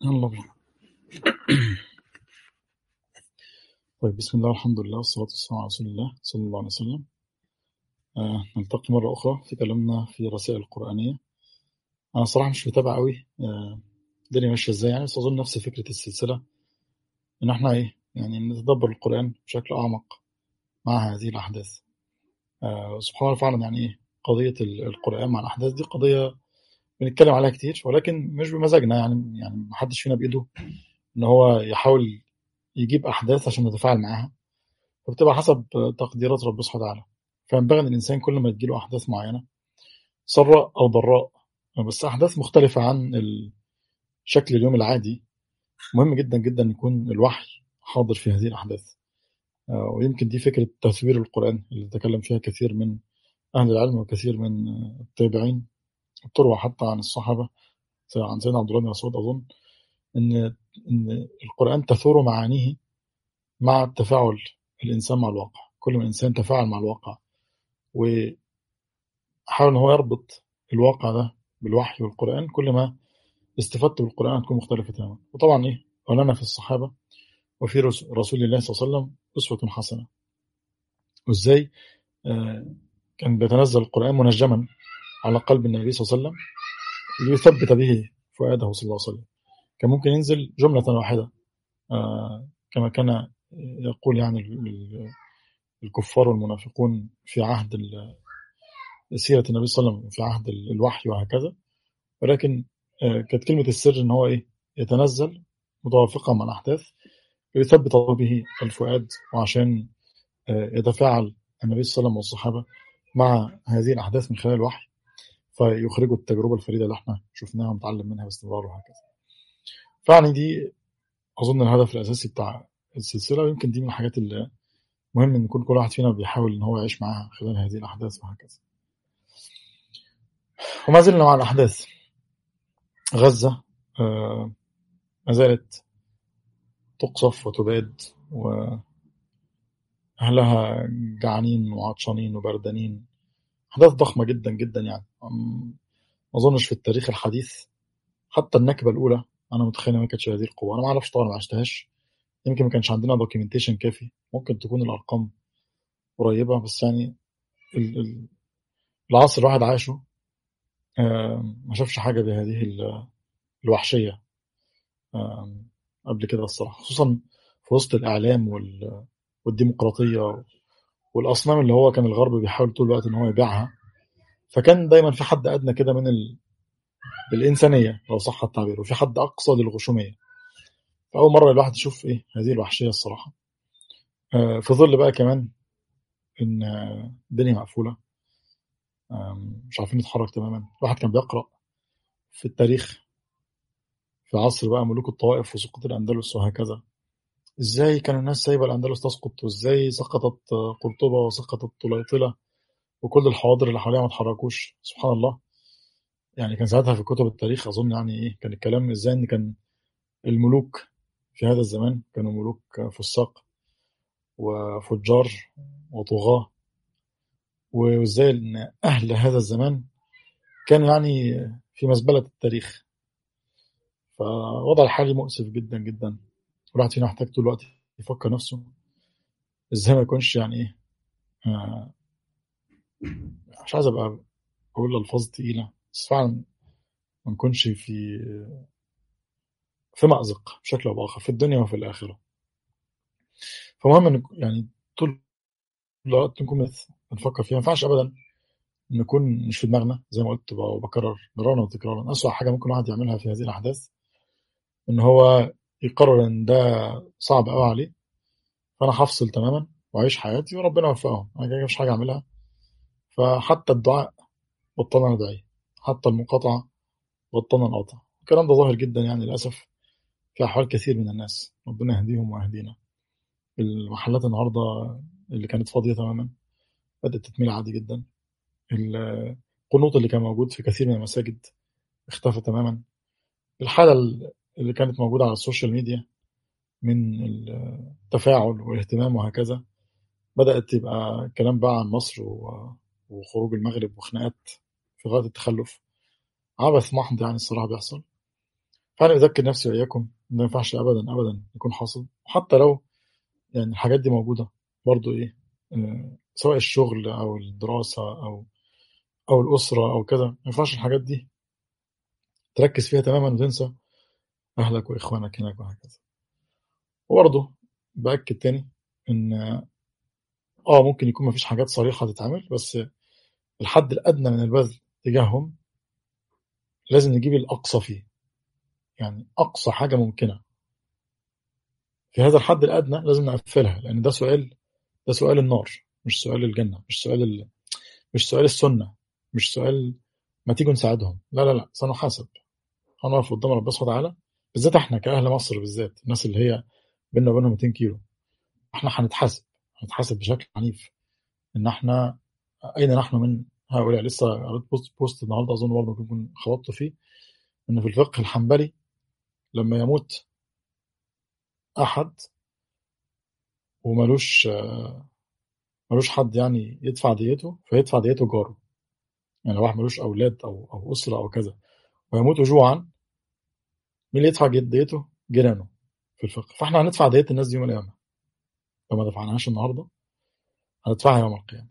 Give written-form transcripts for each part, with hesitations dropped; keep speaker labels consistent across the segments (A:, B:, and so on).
A: يلا بينا. طيب، بسم الله والحمد لله والصلاة والسلام على رسول الله صلى الله عليه وسلم. نلتقي مرة أخرى في كلامنا في رسائل القرآنية. أنا صراحة مش متابع قوي الدنيا ماشية إزاي، يعني بس أظن نفس فكرة السلسلة، إن إحنا يعني نتدبر القرآن بشكل أعمق مع هذه الأحداث. سبحان الله، فعلا يعني قضية القرآن مع الأحداث دي قضية بنتكلم عليها كتير، ولكن مش بمزاجنا، يعني محدش فينا بإيده إن هو يحاول يجيب أحداث عشان نتفاعل معاها، فبتبقى حسب تقديرات رب سبحانه وتعالى. فينبغي ان الانسان كل ما تجيله احداث معينه، سراء او ضراء، بس احداث مختلفه عن شكل اليوم العادي، مهم جدا جدا يكون الوحي حاضر في هذه الاحداث. ويمكن دي فكره تثوير القران اللي تكلم فيها كثير من اهل العلم وكثير من التابعين، تروى حتى عن الصحابه، عن سيدنا عبد الله بن مسعود اظن، ان القران تثور معانيه مع التفاعل الانسان مع الواقع. كل ما الانسان تفاعل مع الواقع وحاول ان هو يربط الواقع ده بالوحي والقرآن، كل ما استفدت بالقرآن هتكون مختلفة تماما. وطبعا ولنا في الصحابة وفي رسول الله صلى الله عليه وسلم أسوة حسنة، وإزاي آه، كان بيتنزل القرآن منجما على قلب النبي صلى الله عليه وسلم ليثبت به فؤاده صلى الله عليه وسلم. كان ممكن ينزل جملة واحدة، كما كان يقول يعني الكفار والمنافقون في عهد سيرة النبي صلى الله عليه وسلم في عهد الوحي وهكذا، ولكن كانت كلمة السر إن هو يتنزل متوافقة مع الأحداث ليثبت به الفؤاد، وعشان يتفاعل النبي صلى الله عليه وسلم والصحابة مع هذه الأحداث من خلال الوحي، فيخرجوا التجربة الفريدة اللي احنا شفناها ونتعلم منها باستمرار وهكذا. فعني دي أظن الهدف الأساسي بتاع السلسلة، ويمكن دي من الحاجات اللي مهم إن يكون كل واحد فينا بيحاول إن هو يعيش معاها خلال هذه الأحداث وهكذا. وما زلنا مع الأحداث. غزة ما زالت تقصف وتباد، وأهلها جعانين وعطشانين وبردانين. أحداث ضخمة جدا جدا، يعني ما أظنش في التاريخ الحديث حتى النكبة الأولى أنا متخيل ما كانتش هذه القوة. أنا ما أعرفش طبعا، ما عشتهاش، يمكن ما كانش عندنا دوكيومنتيشن كافي، ممكن تكون الأرقام قريبة، بس يعني العصر الواحد عاشه ما شافش حاجة بهذه الوحشية قبل كده الصراحة، خصوصا في وسط الإعلام والديمقراطية والأصنام اللي هو كان الغرب بيحاول طول الوقت إن هو يبيعها. فكان دايما في حد أدنى كده من الإنسانية لو صح التعبير، وفي حد أقصى للغشومية. فأول مرة الواحد يشوف هذه الوحشية الصراحة، في ظل بقى كمان إن الدنيا مقفولة، مش عارفين نتحرك تماما. الواحد كان بيقرأ في التاريخ في عصر بقى ملوك الطوائف وسقوط الأندلس وهكذا، إزاي كان الناس سايبة الأندلس تسقط، وإزاي سقطت قرطبة وسقطت طليطلة وكل الحواضر اللي حواليها ما اتحركوش. سبحان الله، يعني كان ساعتها في كتب التاريخ أظن يعني كان الكلام إزاي إن كان الملوك في هذا الزمان كانوا ملوك فساق وفجار وطغاة، وإزاي إن أهل هذا الزمان كانوا يعني في مزبلة التاريخ. فوضع الحالي مؤسف جدا جدا، الواحد فينا محتاج طول الوقت يفكر نفسه إزاي ما يكونش يعني آه، مش عايز أبقى أقول ألفاظ تقيلة، بس فعلا ما نكونش في مأزق بشكل أو بآخر في الدنيا وفي الآخرة. فمهم إن يعني طول الوقت نكون بنفكر فيها. ما ينفعش أبدا نكون مش في دماغنا، زي ما قلت وبكرر مرارا وتكرارا. أسوأ حاجة ممكن واحد يعملها في هذه الأحداث إن هو يقرر إن ده صعب قوي عليه، فأنا هفصل تماما وأعيش حياتي وربنا يوفقهم، أنا كده مش حاجة أعملها. فحتى الدعاء بطلنا ندعي، حتى المقاطعة بطلنا نقاطع. الكلام ده ظاهر جدا يعني للأسف في أحوال كثير من الناس، ربنا يهديهم ويهدينا. المحلات النهاردة اللي كانت فاضية تماما بدأت تتملي عادي جدا. القنوط اللي كان موجود في كثير من المساجد اختفى تماما. الحالة اللي كانت موجودة على السوشيال ميديا من التفاعل والاهتمام وهكذا، بدأت تبقى كلام بقى عن مصر وخروج المغرب وخناقات في غاية التخلف. عبث محض يعني الصراحة بيحصل. فأنا أذكر نفسي وإياكم إن ما ينفعش أبدا أبدا يكون حاصل، حتى لو يعني الحاجات دي موجودة برضو إيه، سواء الشغل أو الدراسة أو الأسرة أو كذا، ما ينفعش الحاجات دي تركز فيها تماما وتنسى أهلك وإخوانك هناك وهكذا. وبرضه بأكد تاني إن ممكن يكون مفيش حاجات صريحة تتعمل، بس الحد الأدنى من البذل تجاههم لازم نجيب الأقصى فيه، يعني أقصى حاجة ممكنة في هذا الحد الأدنى لازم نقفلها، لأن ده سؤال النار، مش سؤال الجنة، مش سؤال السنة، مش سؤال ما تيجوا نساعدهم، لا لا لا، سنحاسب، هنقف قدام ربنا سبحانه وتعالى، بالذات احنا كأهل مصر، بالذات الناس اللي هي بيننا وبينهم 200 كيلو، احنا هنتحاسب بشكل عنيف، ان احنا اين نحن من هؤلاء. لسه قريت بوست النهارده اظن برضه كنت خبطت فيه، ان في الفقه الحنبلي لما يموت احد وملوش ملوش حد يعني يدفع ديته، فيدفع ديته جاره، يعني لو واحد ملوش اولاد او اسره او كذا ويموت جوعا، مين اللي يدفع ديته؟ جيرانه في الفقه. فاحنا هندفع ديت الناس دي يوم القيامه، لو ما دفعناهاش النهارده هندفعها يوم القيامه.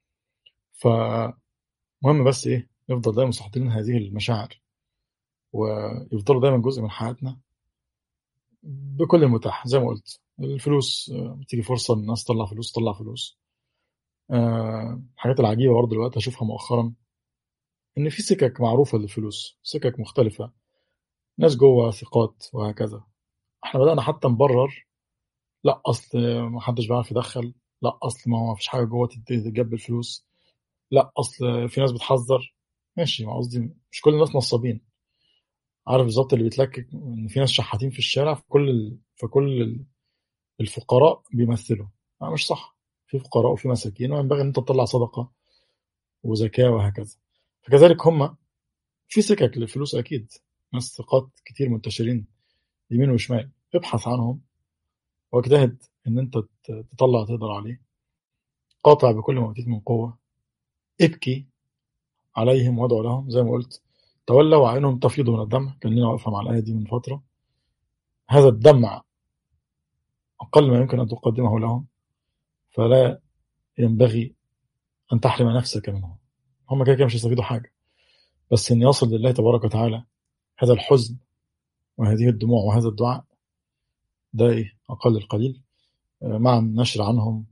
A: فمهم بس ايه، نفضل دايما مستحضرين هذه المشاعر، ويفضلوا دايما جزء من حياتنا بكل المتاح. زي ما قلت الفلوس، بتيجي فرصة إن الناس تطلع فلوس تطلع فلوس. الحاجات العجيبة برضه دلوقتي أشوفها مؤخرا، إن في سكك معروفة للفلوس، سكك مختلفة، ناس جوه ثقات وهكذا. احنا بدأنا حتى نبرر، لا أصل ما حدش بيعرف يدخل، لا أصل ما فيش حاجة جوه تتجاب الفلوس، لا أصل في ناس بتحذر. ماشي، ما قصدي مش كل الناس نصابين، عارف بالظبط اللي بيتلكك إن في ناس شحاتين في الشارع، في كل الفقراء بيمثلوا، مش صح، في فقراء وفي مساكين، وينبغي ان انت تطلع صدقه وزكاه وهكذا. فكذلك هم في سكك للفلوس اكيد، ناس ثقات كتير منتشرين يمين وشمال، ابحث عنهم واجتهد ان انت تطلع تقدر عليه، قاطع بكل ما اوتيت من قوه، ابكي عليهم وادعو لهم زي ما قلت، تولوا وعينهم تفيض من الدمع، كان لنا واقفه مع الايه دي من فتره. هذا الدمع اقل ما يمكن ان تقدمه لهم، فلا ينبغي ان تحرم نفسك منهم، هم كده كده مش هيستفيدوا حاجه، بس ان يصل لله تبارك وتعالى هذا الحزن وهذه الدموع وهذا الدعاء، ده ايه اقل القليل، مع النشر عنهم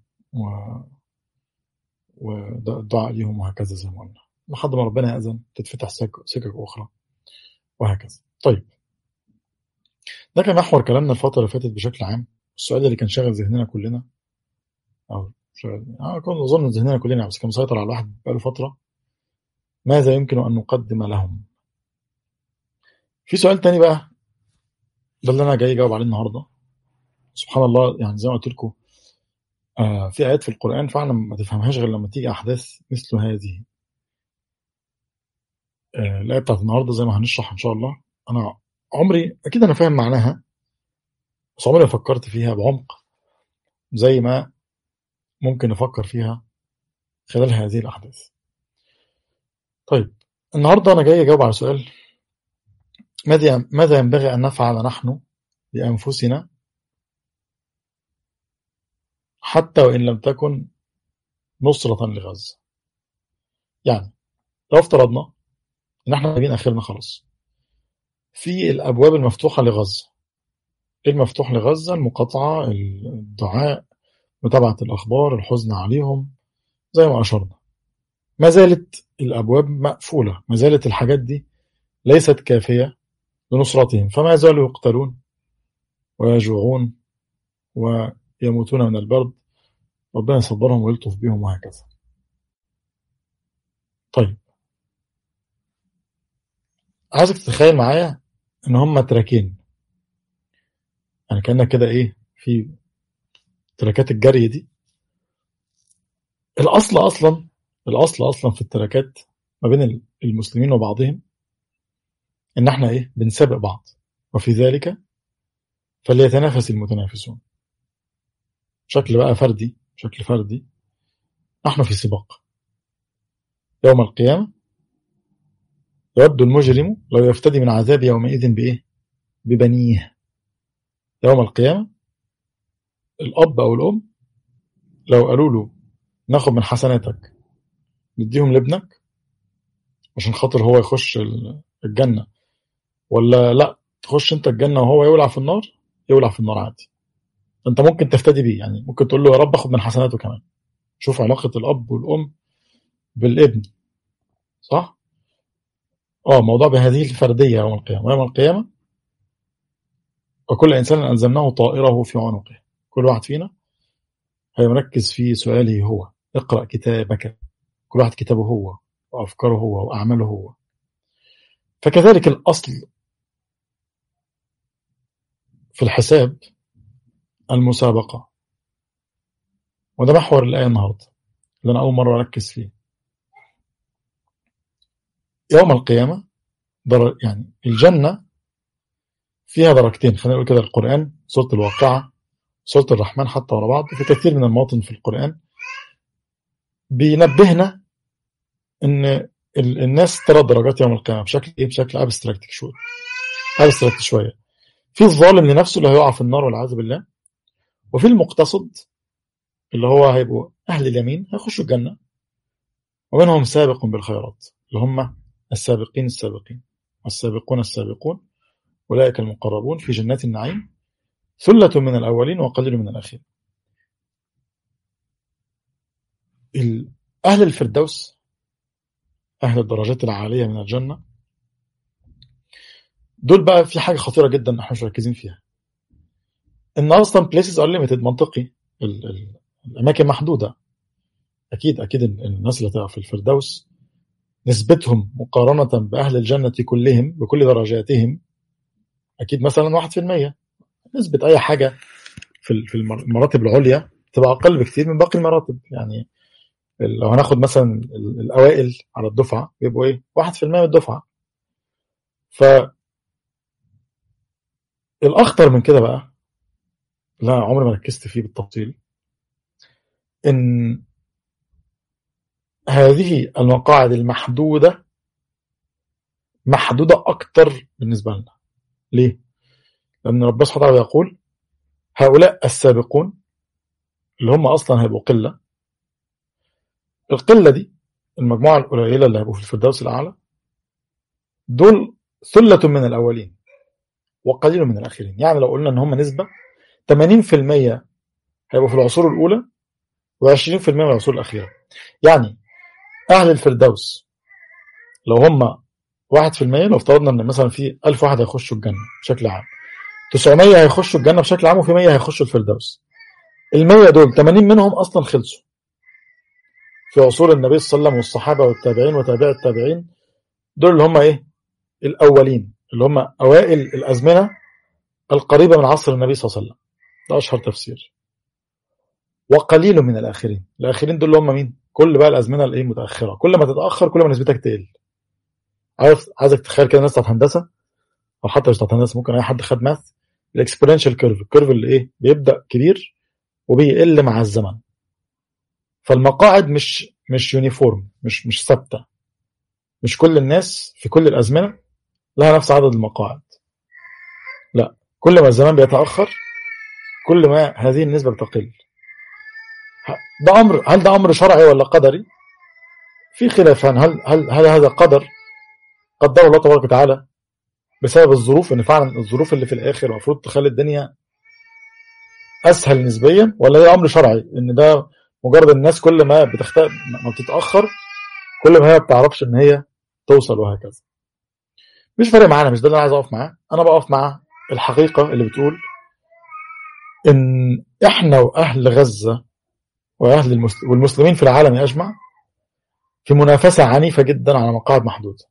A: والدعاء ليهم وهكذا زي ما قلنا، لحد ما ربنا يأذن تتفتح سكك اخرى وهكذا. طيب، ده كان محور كلامنا الفتره اللي فاتت بشكل عام. السؤال اللي كان شاغل ذهننا كلنا، او كنت اظن ذهننا كلنا، بس كان مسيطر على الواحد بقاله فتره، ماذا يمكن ان نقدم لهم؟ في سؤال تاني بقى، ده اللي انا جاي اجاوب عليه النهارده. سبحان الله، يعني زي ما قلت لكم، في آيات في القرآن فعلا ما تفهمهاش غير لما تيجي أحداث مثل هذه. الآية بتاعت النهاردة زي ما هنشرح إن شاء الله، أنا عمري أكيد أنا فاهم معناها، بس عمري ما فكرت فيها بعمق زي ما ممكن نفكر فيها خلال هذه الأحداث. طيب، النهاردة أنا جاي أجاوب على سؤال، ماذا ينبغي أن نفعل نحن لأنفسنا حتى وإن لم تكن نصرة لغزة؟ يعني لو افترضنا إن احنا جايبين آخرنا خلاص، في الأبواب المفتوحة لغزة، المفتوح لغزة المقاطعة، الدعاء، متابعة الأخبار، الحزن عليهم زي ما أشرنا، ما زالت الأبواب مقفولة، ما زالت الحاجات دي ليست كافية لنصرتهم، فما زالوا يقتلون ويجوعون ويموتون من البرد، ربنا يصبرهم ويلطف بهم وهكذا. طيب، عايزك تتخيل معايا ان هم تراكين، يعني كأنك كده ايه في تراكات الجري دي. الاصل اصلا في التراكات ما بين المسلمين وبعضهم ان احنا ايه بنسابق بعض، وفي ذلك فليتنافس المتنافسون. شكل فردي، نحن في سباق. يوم القيامة يود المجرم لو يفتدي من عذاب يومئذ بإيه؟ ببنيه. يوم القيامة الأب أو الأم لو قالوا له ناخد من حسناتك نديهم لابنك عشان خاطر هو يخش الجنة، ولا لا تخش انت الجنة وهو يولع في النار، يولع في النار عادي. انت ممكن تفتدي بيه، يعني ممكن تقول له يا رب اخد من حسناته كمان. شوف علاقة الأب والأم بالابن، صح؟ موضوع بهذه الفردية يوم القيامة. يوم القيامة وكل إنسان ألزمناه طائره في عنقه. كل واحد فينا هيركز في سؤاله هو، اقرأ كتابك. كل واحد كتابه هو وأفكاره هو وأعماله هو. فكذلك الأصل في الحساب المسابقة، وده محور الآية النهاردة اللي أنا أول مرة أركز فيه. يوم القيامة يعني الجنة فيها درجتين، خلينا نقول كده. القرآن سورة الواقعة، سورة الرحمن حتى ورا بعض في كثير من المواطن في القرآن بينبهنا ان الناس 3 درجات يوم القيامة بشكل بشكل ابستراكت شوية. في الظالم لنفسه اللي هيقع في النار والعياذ بالله، وفي المقتصد اللي هو هيبقوا اهل اليمين هيخشوا الجنة، ومنهم سابق بالخيرات اللي هم السابقين والسابقون السابقون أولئك المقربون في جنات النعيم ثلة من الأولين وقليل من الآخرين. أهل الفردوس، أهل الدرجات العالية من الجنة، دول بقى في حاجة خطيرة جدا احنا مش مركزين فيها، ان اصلا places are limited. منطقي الاماكن محدودة. اكيد الناس اللي هتبقى في الفردوس نسبتهم مقارنة باهل الجنة كلهم بكل درجاتهم اكيد مثلا 1%. نسبة اي حاجة في المراتب العليا تبقى اقل بكتير من باقي المراتب. يعني لو هناخد مثلا الاوائل على الدفعة بيبقوا 1% من الدفعة. فالاخطر من كده بقى، لا عمري ما ركزت فيه بالتفصيل، ان هذه المقاعد المحدودة محدودة اكتر بالنسبة لنا. ليه؟ لان ربنا سبحانه وتعالى يقول هؤلاء السابقون اللي هم اصلا هيبقوا قلة. القلة دي المجموعة القليلة اللي هيبقوا في الفردوس الاعلى دول ثلة من الاولين وقليل من الاخرين. يعني لو قلنا ان هم نسبة 80% هيبقوا في العصور الاولى و20% من العصور الاخيرة. يعني اهل الفردوس لو هم 1%، لو افترضنا ان مثلا في 1000 واحد هيخشوا الجنة بشكل عام، 900 هيخشوا الجنة بشكل عام وفي 100 هيخشوا الفردوس. ال100 دول 80 منهم اصلا خلصوا في عصور النبي صلى الله عليه وسلم والصحابة والتابعين وتابع التابعين. دول اللي هم الاولين، اللي هم اوائل الازمنة القريبة من عصر النبي صلى الله عليه وسلم. ده اشهر تفسير. وقليل من الاخرين. الاخرين دول اللي هم مين؟ كل بقى الازمنة متأخرة. كل ما تتأخر كل ما نسبتك تقل. عايزك تتخيل كده الناس بتاعت هندسة، او حتى مش بتاعت هندسة، ممكن اي حد خد ماث، الاكسبوننشال كيرف، الكيرف اللي بيبدأ كبير وبيقل مع الزمن. فالمقاعد مش يونيفورم، مش ثابته. مش كل الناس في كل الازمنه لها نفس عدد المقاعد. لا، كل ما الزمان بيتاخر كل ما هذه النسبه بتقل. هل ده امر شرعي ولا قدري؟ في خلاف. هل هذا قدر قدره الله تبارك وتعالى بسبب الظروف، ان فعلا الظروف اللي في الاخر المفروض تخلي الدنيا اسهل نسبيا، ولا ده امر شرعي ان ده مجرد الناس كل ما ما بتتاخر كل ما هي ما بتعرفش ان هي توصل وهكذا؟ مش فارق معانا، مش ده اللي انا عايز اقف معاه. انا بقف مع الحقيقه اللي بتقول ان احنا واهل غزه والمسلمين في العالم اجمع في منافسه عنيفه جدا على مقاعد محدوده.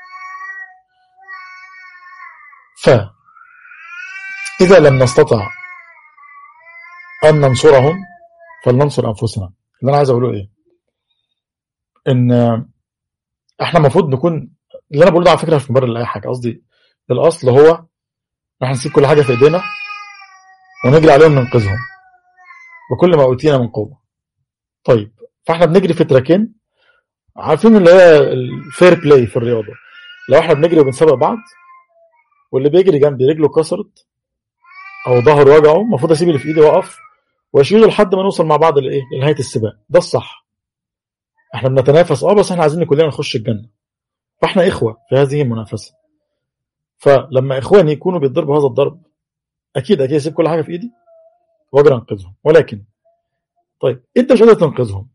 A: فاذا لم نستطع ان ننصرهم فلننصر انفسنا. اللي انا عايز اقوله ان احنا المفروض نكون، اللي انا بقوله ده على فكره مش مبرر لاي حاجه. قصدي الاصل هو احنا نسيب كل حاجه في ايدينا ونجري عليهم ننقذهم بكل ما اوتينا من قوه. طيب، فاحنا بنجري في تراكين، عارفين اللي هي الفير بلاي في الرياضه. لو احنا بنجري وبنسابق بعض واللي بيجري جنبي رجله كسرت او ظهره وجعه، المفروض اسيب اللي في ايدي واقف واشيله لحد ما نوصل مع بعض لايه، لنهايه السباق. ده الصح. احنا بنتنافس بس احنا عايزين كلنا نخش الجنه، فاحنا اخوه في هذه المنافسه. فلما اخواني يكونوا بيتضربوا هذا الضرب، اكيد اسيب كل حاجه في ايدي واجري انقذهم. ولكن طيب انت مش قادر تنقذهم،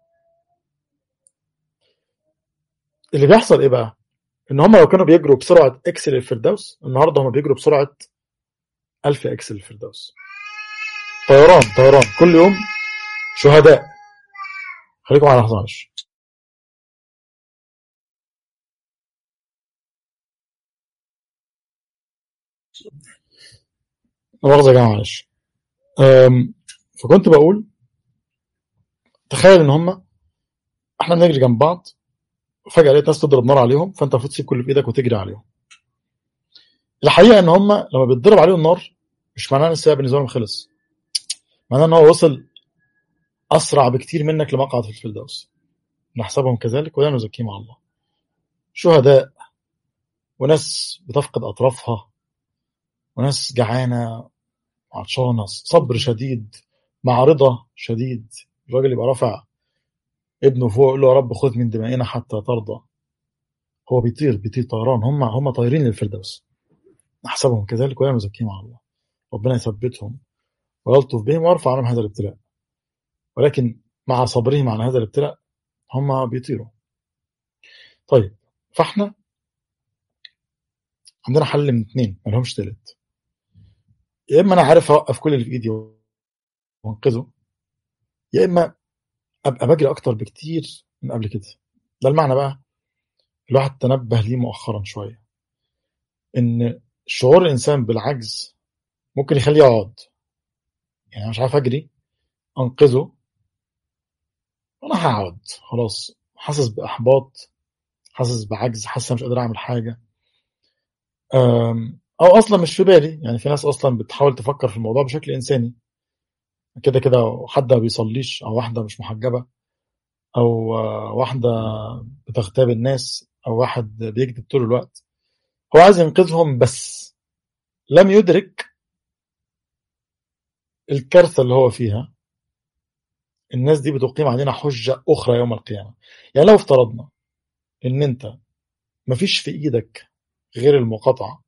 A: اللي بيحصل ايه بقى؟ ان هم لو كانوا بيجروا بسرعه اكس للفردوس، النهارده هم بيجروا بسرعه 1000 اكس للفردوس. طيران طيران كل يوم، شهداء. خليكم على لحظه معلش. مؤاخذه يا جماعه معلش. فكنت بقول تخيل ان هم، احنا بنجري جنب بعض، فجاه لقيت ناس تضرب نار عليهم، فانت المفروض تسيب كل اللي في ايدك وتجري عليهم. الحقيقه ان هم لما بيتضرب عليهم نار، مش معناه ان السباق بالنسبه لهم خلص، معناه ان هو وصل اسرع بكتير منك لمقعد في الفردوس. نحسبهم كذلك ولا نزكيهم على الله. شهداء، وناس بتفقد اطرافها، وناس جعانه عطشانه، صبر شديد، معرضه شديد. الراجل يبقى رافع ابنه فوق يقول له يا رب خذ من دمائنا حتى ترضى. هو بيطير طيران، هم طايرين للفردوس. نحسبهم كذلك ولا نزكيهم على الله. ربنا يثبتهم ويلطف بهم ويرفع عنهم هذا الابتلاء، ولكن مع صبرهم على هذا الابتلاء هم بيطيروا. طيب، فاحنا عندنا حل من اتنين ما لهمش تالت. يا اما انا عارف اوقف كل اللي في ايدي وانقذه، يا اما ابقى بجري اكتر بكتير من قبل كده. ده المعنى بقى الواحد تنبه ليه مؤخرا شويه، ان شعور الانسان بالعجز ممكن يخليه يقعد. يعني أنا مش عارف اجري انقذه، انا هقعد خلاص، حاسس باحباط، حاسس بعجز، حاسس مش قادر اعمل حاجه. او اصلا مش في بالي. يعني في ناس اصلا بتحاول تفكر في الموضوع بشكل انساني، كده كده حد ما بيصليش، او واحده مش محجبه، او واحده بتغتاب الناس، او واحد بيكذب طول الوقت. هو عايز ينقذهم بس لم يدرك الكارثه اللي هو فيها. الناس دي بتقيم علينا حجه اخرى يوم القيامه. يعني لو افترضنا ان انت مفيش في ايدك غير المقاطعه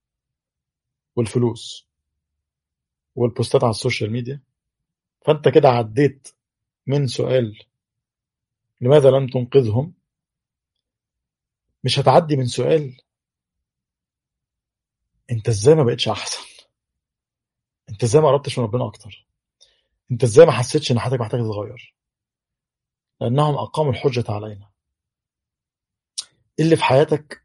A: والفلوس والبوستات على السوشيال ميديا، فانت كده عديت من سؤال لماذا لم تنقذهم، مش هتعدي من سؤال انت ازاي ما بقتش احسن، انت ازاي ما قربتش من ربنا اكتر، انت ازاي ما حسيتش ان حياتك محتاجه تتغير. لانهم اقاموا الحجه علينا. إيه اللي في حياتك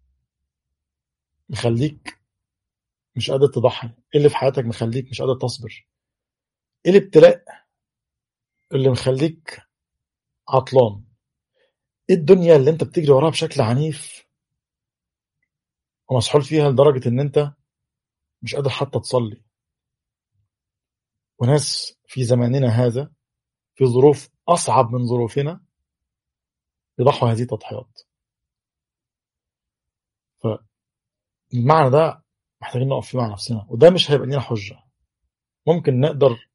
A: مخليك مش قادر تضحي؟ ايه اللي في حياتك مخليك مش قادر تصبر؟ ايه الابتلاء اللي مخليك عطلان؟ ايه الدنيا اللي انت بتجري وراها بشكل عنيف ومسحول فيها لدرجه ان انت مش قادر حتى تصلي؟ وناس في زماننا هذا في ظروف اصعب من ظروفنا يضحوا هذه التضحيات. فالمعنى ده محتاجين نقف فيه مع نفسنا، وده مش هيبقى لنا حجه. ممكن نقدر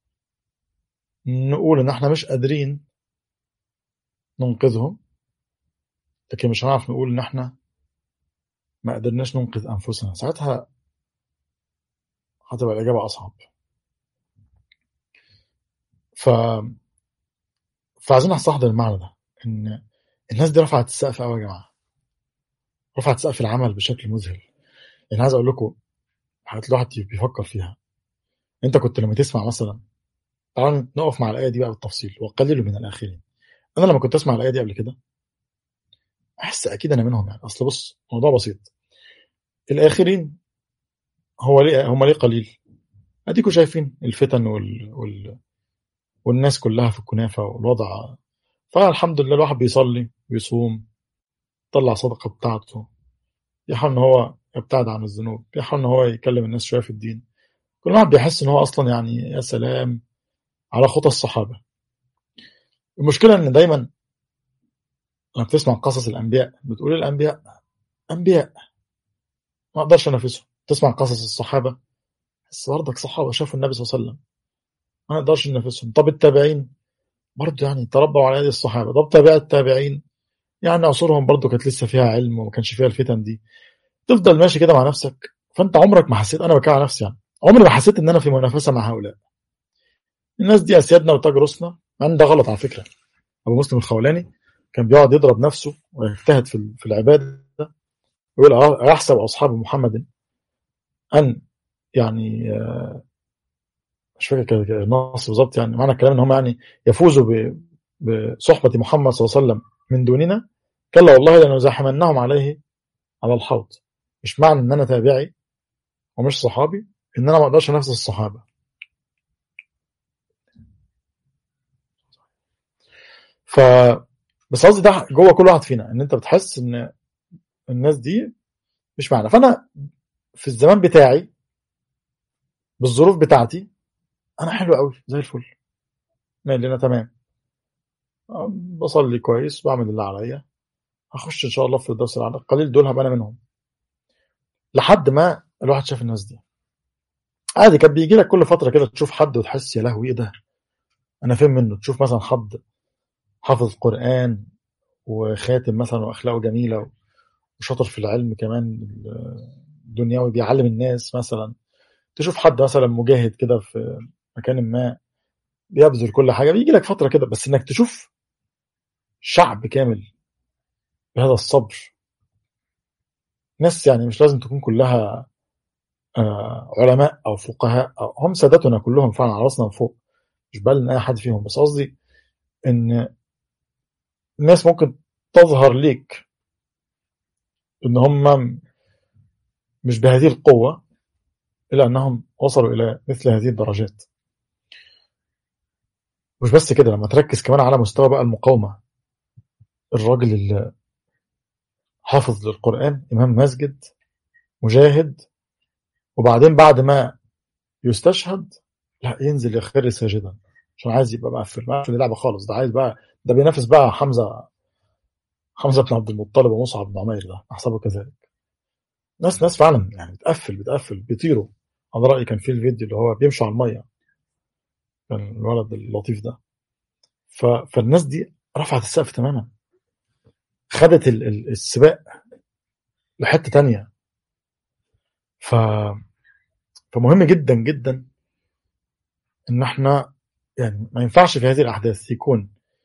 A: نقول ان احنا مش قادرين ننقذهم، لكن مش هنعرف نقول ان احنا ما قدرناش ننقذ انفسنا. ساعتها هتبقى الاجابه اصعب. ف فعايزين نستحضر المعنى ده، ان الناس دي رفعت السقف قوي يا جماعه، رفعت سقف العمل بشكل مذهل. يعني عايز اقول لكم حاجات الواحد بيفكر فيها. انت كنت لما تسمع مثلا، تعالوا نقف مع الايه دي بقى بالتفصيل، وقللوا من الاخرين. انا لما كنت اسمع الايه دي قبل كده احس اكيد انا منهم. يعني اصل بص، الموضوع بسيط. الاخرين هو ليه هم ليه قليل؟ اديكم شايفين الفتن والناس كلها في الكنافه والوضع. فالحمد لله الواحد بيصلي ويصوم، يطلع صدقه بتاعته، يحاول ان هو يبتعد عن الذنوب، يحاول ان هو يكلم الناس شويه في الدين. كل واحد بيحس ان هو اصلا يعني يا سلام على خطى الصحابه. المشكله ان دايما لما بتسمع قصص الانبياء بتقول الانبياء انبياء، ما اقدرش انافسهم. تسمع قصص الصحابه، بس برضك صحابه شافوا النبي صلى الله عليه وسلم، ما نقدرش ننافسهم. طب التابعين برضه يعني تربوا على يد الصحابه. طب تابع التابعين، يعني عصورهم برضه كانت لسه فيها علم وما كانش فيها الفتن دي. تفضل ماشي كده مع نفسك. فانت عمرك ما حسيت، انا بكلم على نفسي يعني، عمري ما حسيت ان انا في منافسه مع هؤلاء. الناس دي اسيادنا وتاج راسنا، مع ان ده غلط على فكره. ابو مسلم الخولاني كان بيقعد يضرب نفسه ويجتهد في العباده، يقول ايحسب اصحاب محمد ان، يعني مش فاكر النص بالظبط، يعني معنى الكلام ان هم يعني يفوزوا بصحبه محمد صلى الله عليه وسلم من دوننا. كلا والله لنزاحمنهم عليه على الحوض. مش معنى ان انا تابعي ومش صحابي ان انا ما اقدرش انافس الصحابه. ف بس قصدي ده جوه كل واحد فينا، ان انت بتحس ان الناس دي مش معنا. فانا في الزمان بتاعي بالظروف بتاعتي انا حلو قوي زي الفل، مالي انا تمام، بصلي كويس، بعمل اللي عليا، هخش ان شاء الله في الدرس العام القليل دول هبقى انا منهم. لحد ما الواحد شاف الناس دي عادي. كان بيجي لك كل فتره كده تشوف حد وتحس يا لهوي ايه ده، انا فين منه. تشوف مثلا حد حافظ قران وخاتم مثلا واخلاقه جميله وشاطر في العلم كمان الدنيوي، بيعلم الناس مثلا. تشوف حد مثلا مجاهد كده في مكان ما، بيبذل كل حاجه. بيجي لك فتره كده، بس انك تشوف شعب كامل بهذا الصبر، ناس يعني مش لازم تكون كلها علماء او فقهاء، أو هم سادتنا كلهم فعلا على راسنا من فوق، مش بقلل من اي حد فيهم، بس قصدي ان الناس ممكن تظهر ليك ان هم مش بهذه القوه، الا انهم وصلوا الى مثل هذه الدرجات. مش بس كده، لما تركز كمان على مستوى بقى المقاومه، الراجل اللي حافظ للقران، امام مسجد، مجاهد، وبعدين بعد ما يستشهد لا ينزل يخر ساجدا عشان عايز يبقى مقفل اللعبه خالص. ده عايز بقى، ده بينافس بقى حمزه بن عبد المطلب ومصعب بن عمير، ده احسبه كذلك. ناس فعلا يعني بتقفل بيطيروا. على رايي كان في الفيديو اللي هو بيمشوا على الميه، كان الولد اللطيف ده. فالناس دي رفعت السقف تماما، خدت السباق لحته تانية. ف فمهم جدا جدا ان احنا يعني ما ينفعش في هذه الاحداث يكون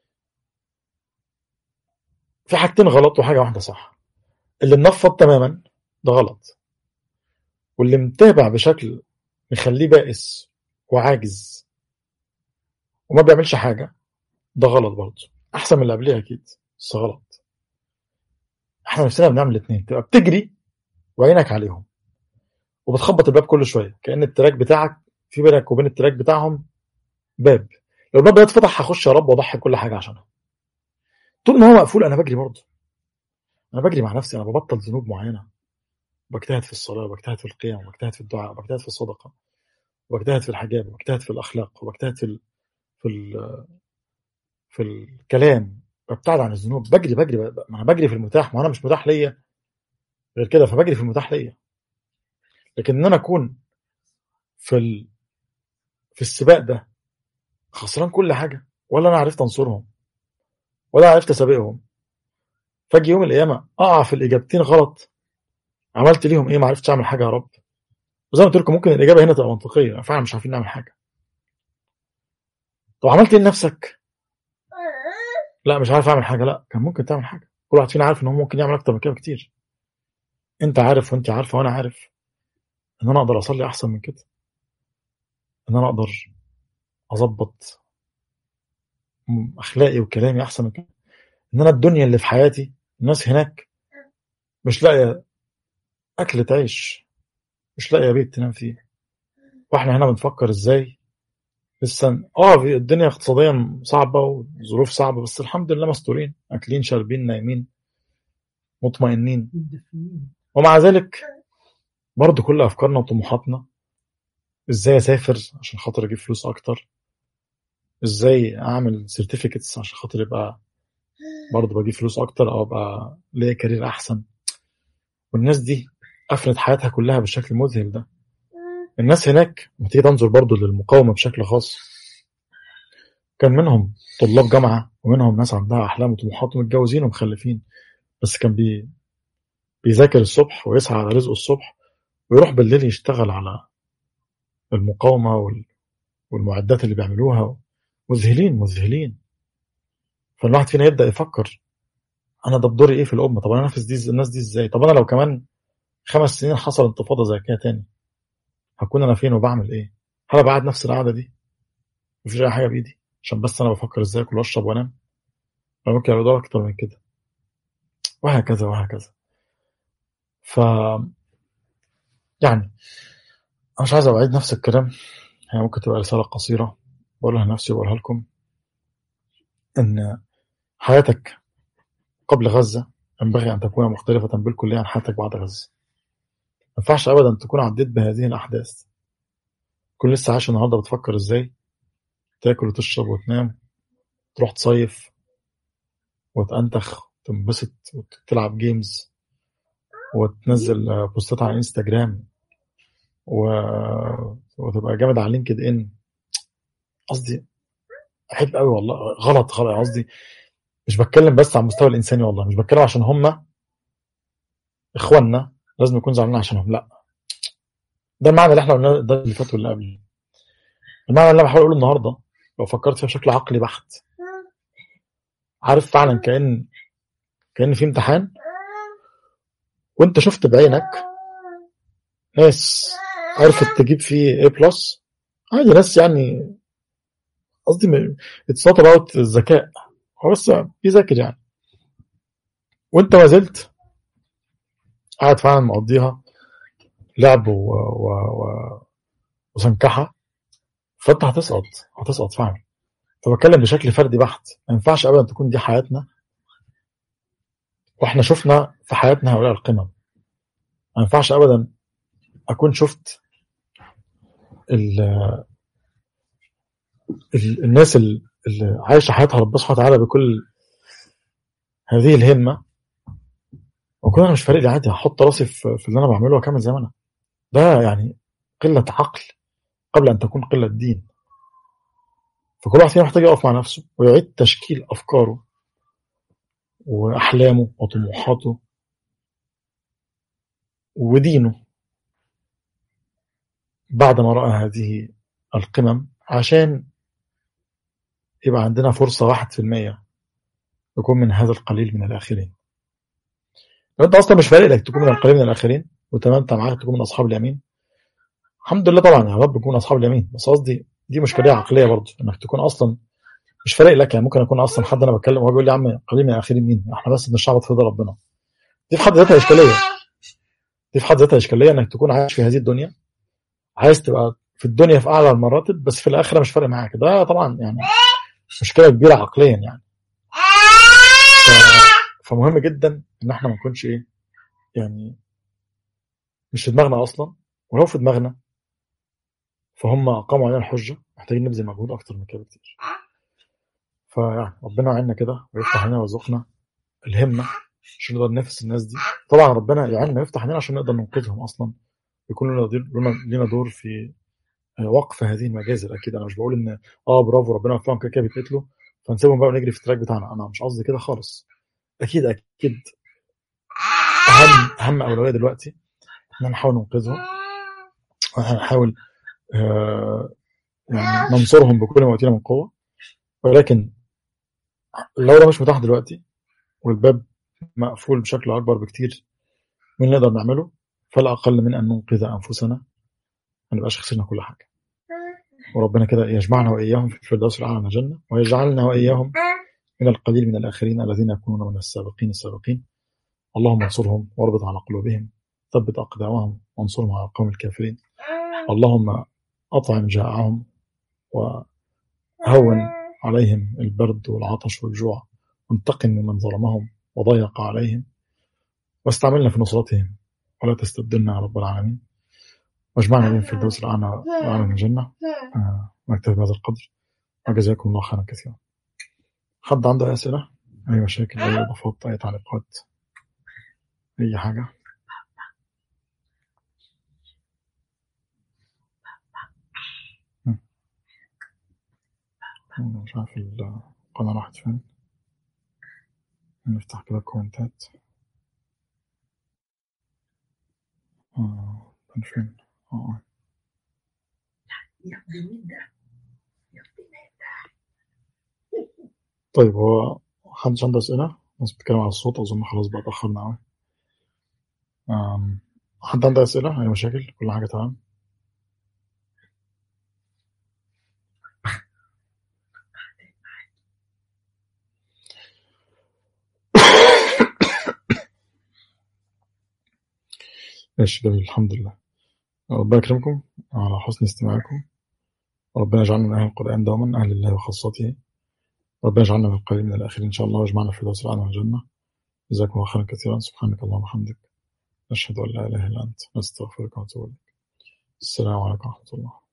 A: في حاجتين غلط وحاجه واحده صح. اللي منفض تماما ده غلط، واللي متابع بشكل مخليه بائس وعاجز وما بيعملش حاجه ده غلط برضه. احسن من اللي قبليه اكيد، بس غلط. احنا نفسنا بنعمل الاثنين، تبقى بتجري وعينك عليهم وبتخبط الباب كل شويه، كأن التراك بتاعك في بينك وبين التراك بتاعهم باب. لو الباب ده اتفتح هخش يا رب واضحي كل حاجه عشانها. طول ما هو مقفول انا بجري برضه، انا بجري مع نفسي، انا ببطل ذنوب معينه، بجتهد في الصلاه، بجتهد في القيام، بجتهد في الدعاء، بجتهد في الصدقه، وبجتهد في الحجاب، وبجتهد في الاخلاق، وبجتهد في في الكلام، ببتعد عن الذنوب. بجري ما انا بجري في المتاح، ما انا مش متاح ليا غير كده، فبجري في المتاح ليا. لكن ان انا اكون في في السباق ده خسران كل حاجه، ولا انا عرفت انصرهم ولا عرفت اسابقهم، فاجي يوم القيامه اقع في الاجابتين غلط، عملت ليهم ايه؟ ما عرفتش اعمل حاجه يا رب. وزي ما قلت لكم ممكن الاجابه هنا تبقى منطقيه، فعلا مش عارفين نعمل حاجه. طب عملت ايه لنفسك؟ لا مش عارف اعمل حاجه. لا كان ممكن تعمل حاجه. كل واحد فينا عارف ان هو ممكن يعمل اكتر من كده بكتير. انت عارف وانت عارفه وانا عارف ان انا اقدر اصلي احسن من كده، ان انا اقدر اظبط اخلاقي وكلامي احسن من كده، ان انا الدنيا اللي في حياتي الناس هناك مش لاقيه اكل تعيش، مش لاقيه بيت تنام فيه، واحنا هنا بنفكر ازاي لسه. في الدنيا اقتصاديا صعبه وظروف صعبه، بس الحمد لله مستورين، اكلين شاربين نايمين مطمئنين. ومع ذلك برضو كل افكارنا وطموحاتنا ازاي اسافر عشان خاطر اجيب فلوس اكتر، ازاي اعمل سيرتيفيكتس عشان خاطر يبقى برضو بجيب فلوس اكتر او ابقى ليا كارير احسن. والناس دي أفنت حياتها كلها بالشكل المذهل ده. الناس هناك لما تيجي تنظر برضو للمقاومة بشكل خاص، كان منهم طلاب جامعة ومنهم ناس عندها أحلام وطموحات ومتجوزين ومخلفين، بس كان بيذاكر الصبح ويسعى على رزقه الصبح، ويروح بالليل يشتغل على المقاومة والمعدات اللي بيعملوها. مذهلين. فالواحد فينا يبدأ يفكر، أنا ده بدوري إيه في الأمة؟ طب أنا أنافس الناس دي إزاي؟ طب أنا لو كمان 5 سنين حصل انتفاضة زي كده تاني، هكون أنا فين وبعمل إيه؟ هل أبقى قاعد نفس القعدة دي مفيش أي حاجة بإيدي عشان بس أنا بفكر إزاي أكل وأشرب وأنام؟ أنا ممكن أبقى أكتر من كده، وهكذا. ف يعني أنا مش عايز أعيد نفس الكلام، هي ممكن تبقى رسالة قصيرة بقولها لنفسي وبقولها لكم، إن حياتك قبل غزة ينبغي أن تكون مختلفة بالكلية عن حياتك بعد غزة. ما ينفعش أبدا تكون عديت بهذه الأحداث تكون لسه عايش النهاردة بتفكر إزاي تاكل وتشرب وتنام، تروح تصيف وتنتخ وتنبسط وتلعب جيمز وتنزل بوستات على انستجرام وتبقى جامد على لينكد ان. قصدي احب قوي والله، غلط قصدي مش بتكلم بس على المستوى الانساني، والله مش بتكلم عشان هم اخواننا لازم نكون زعلانين عشانهم، لا، ده المعنى اللي احنا قلناه ده اللي فات واللي قبل. المعنى اللي انا بحاول اقوله النهارده لو فكرت فيه بشكل عقلي بحت، عارف فعلا كأن في امتحان وانت شفت بعينك ناس عرفت تجيب فيه A+، عادي ناس يعني، قصدي it's not about الذكاء، هو بس بيذاكر يعني، وانت ما زلت قاعد فعلا مقضيها لعب وسنكحة، فانت هتسقط فعلا. فبتكلم بشكل فردي بحت، ما ينفعش ابدا تكون دي حياتنا واحنا شفنا في حياتنا هؤلاء القمم. ما ينفعش ابدا اكون شفت الناس اللي عايشه حياتها ربنا سبحانه وتعالى بكل هذه الهمه، وكون انا مش فارق لي، عادي هحط راسي في اللي انا بعمله واكمل زي ما انا. ده يعني قله عقل قبل ان تكون قله دين. فكل واحد فينا محتاج يقف مع نفسه ويعيد تشكيل افكاره واحلامه وطموحاته ودينه بعد ما راى هذه القمم، عشان يبقى عندنا فرصه 1% يكون من هذا القليل من الاخرين. لو انت اصلا مش فارق لك تكون من القليل من الاخرين وتمام، انت معاك تكون من اصحاب اليمين، الحمد لله طبعا يا رب تكون من اصحاب اليمين. بس قصدي دي مشكله عقليه برضه، انك تكون اصلا مش فارق لك. يعني ممكن اكون اصلا حد انا بتكلم وهو بيقول لي يا عم قليل من الاخرين مين؟ احنا بس بنشعبط في رضا ربنا. دي في حد ذاتها اشكاليه، انك تكون عايش في هذه الدنيا، عايز تبقى في الدنيا في اعلى المراتب، بس في الاخره مش فارق معاك. ده طبعا يعني مشكله كبيره عقليا يعني. فمهم جدا ان احنا ما نكونش يعني مش في دماغنا اصلا، ولو في دماغنا فهم اقاموا علينا الحجه، محتاجين نبذل مجهود اكتر من كده بكتير. فيعني ربنا يعيننا كده ويفتح علينا ويرزقنا الهمه عشان نقدر ننافس الناس دي. طبعا ربنا يعيننا ويفتح علينا عشان نقدر ننقذهم اصلا، يكون لنا دور في وقف هذه المجازر. اكيد انا مش بقول ان برافو ربنا يوفقهم كده بيتقتلوا فنسيبهم بقى ونجري في التراك بتاعنا، انا مش قصدي كده خالص. اكيد اهم اولويه دلوقتي ان نحاول ننقذهم، ونحاول يعني ننصرهم بكل ما اوتينا من قوه. ولكن لو ده مش متاح دلوقتي والباب مقفول بشكل اكبر بكتير من اللي نقدر نعمله، فلا اقل من ان ننقذ انفسنا، ما نبقاش خسرنا كل حاجه. وربنا كده يجمعنا واياهم في الفردوس الاعلى من الجنه، ويجعلنا واياهم من القليل من الاخرين الذين يكونون من السابقين. اللهم انصرهم واربط على قلوبهم، ثبت اقدامهم وانصرهم على القوم الكافرين. اللهم اطعم جائعهم وهون عليهم البرد والعطش والجوع، وانتقم ممن ظلمهم وضيق عليهم، واستعملنا في نصرتهم ولا تستبدلنا يا رب العالمين، واجمعنا بهم في الفردوس الأعلى من الجنة. نكتفي بهذا القدر، وجزاكم الله خيرا كثيرا. حد عنده أي أسئلة، أي مشاكل، أي إضافات، أي تعليقات، أي حاجة؟ مش عارف القناة راحت فين. نفتح كده الكومنتات. كان فين؟ طيب، هو محدش عنده أسئلة؟ الناس بتتكلم على الصوت، أظن خلاص بقى اتأخرنا أوي. حد عنده أسئلة؟ أي مشاكل؟ كل حاجة تمام؟ ماشي، جميل، الحمد لله. ربنا يكرمكم على حسن استماعكم. ربنا يجعلنا من أهل القرآن دوما، أهل الله وخاصته. ربنا يجعلنا من القليل من الآخر إن شاء الله، ويجمعنا في الدرس الأعلى والجنة. جزاكم الله خيرا كثيرا. سبحانك اللهم وبحمدك، أشهد أن لا إله إلا أنت، أستغفرك وأتوب إليك. السلام عليكم ورحمة الله.